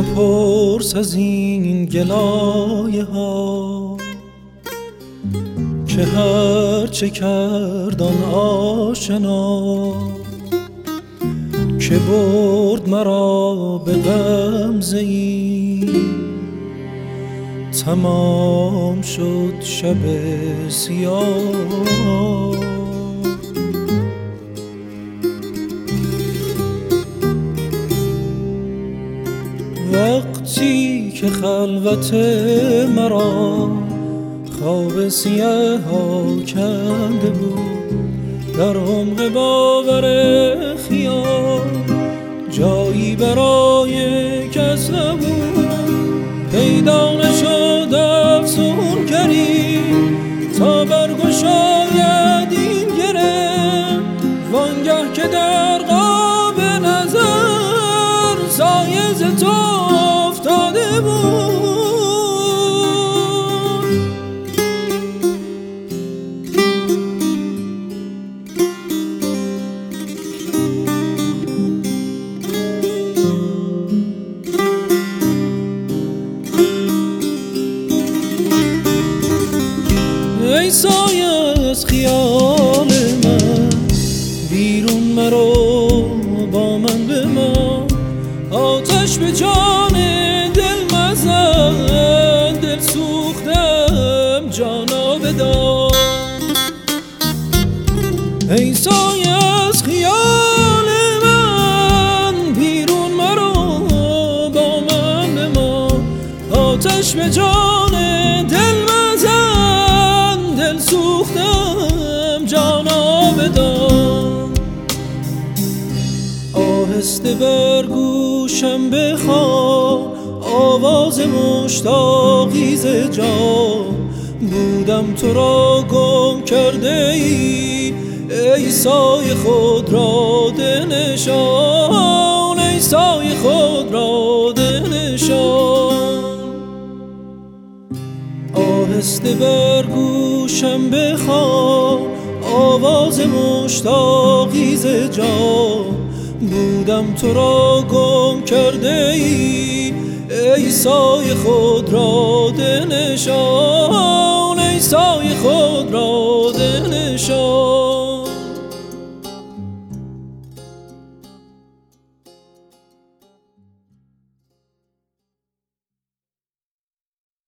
بپرس از این گلایه ها که هر چه کرد آن آشنا، که برد مرا به غمزه ای تمام شد شب سیاه. وقتی که خلوت مرا خواب سیاه ها کنده بود، در عمق باور خیال جایی برای کس نبود. پیدا نشد افسونگری تا برگشاید این گره، وانگه که در قاب نظر سایه ز تو افتاده بود. ای سایه از خیال من بیرون مرو، با من بمان، آتش به جان دل مزن، دل سوختم جانا بدار. ای سایه از خیال من بیرون مرو، با من بمان، آتش به جان دل مزن، دل سوختم جانا بدار. آهسته بر گوشم بخوان آواز مشتاقی ز جان، بودم تو را گم کرده ای، ای سایه خود را ده نشان، ای سایه خود را ده نشان. آهسته بر گوشم بخوان آواز مشتاقی ز جان، بودم تو را گم کرده ای، ای سایه خود را ده نشان، ای سایه خود را ده نشان.